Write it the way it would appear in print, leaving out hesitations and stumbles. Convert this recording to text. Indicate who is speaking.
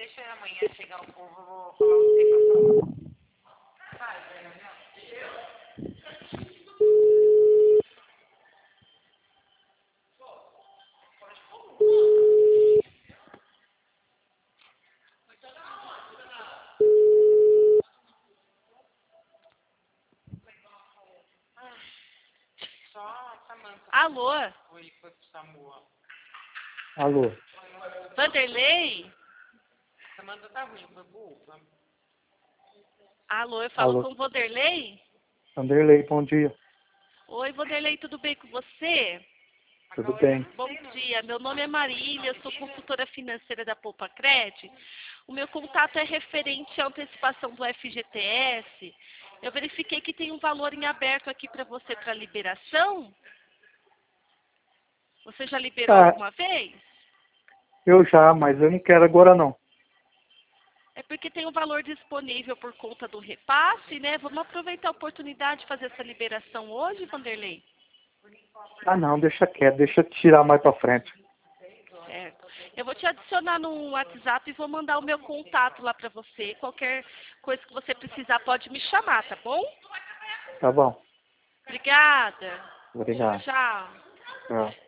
Speaker 1: deixa amanhã chegar o povo, eu vou falar você pra falar. Vai, só a Samanta.
Speaker 2: Alô?
Speaker 1: Foi pro Samoa.
Speaker 3: Alô?
Speaker 2: Vanderlei?
Speaker 1: Samanta tá ruim, foi burra.
Speaker 2: Alô, eu falo
Speaker 3: Alô?
Speaker 2: com o Vanderlei?
Speaker 3: Vanderlei, bom dia.
Speaker 2: Oi, Vanderlei, tudo bem com você?
Speaker 3: Tudo bem?
Speaker 2: Bom dia, meu nome é Marília, eu sou consultora financeira da Poupa Cred. O meu contato é referente à antecipação do FGTS. Eu verifiquei que tem um valor em aberto aqui para você para liberação. Você já liberou
Speaker 3: Ah,
Speaker 2: alguma vez?
Speaker 3: eu já, mas eu não quero agora não.
Speaker 2: É porque tem um valor disponível por conta do repasse, né? Vamos aproveitar a oportunidade de fazer essa liberação hoje, Vanderlei?
Speaker 3: Ah não, deixa quieto, deixa eu tirar mais pra frente.
Speaker 2: Certo. Eu vou te adicionar no WhatsApp e vou mandar o meu contato lá para você. Qualquer coisa que você precisar pode me chamar, tá bom?
Speaker 3: Tá bom,
Speaker 2: Obrigada.
Speaker 3: obrigado.
Speaker 2: Tchau.
Speaker 3: Tchau.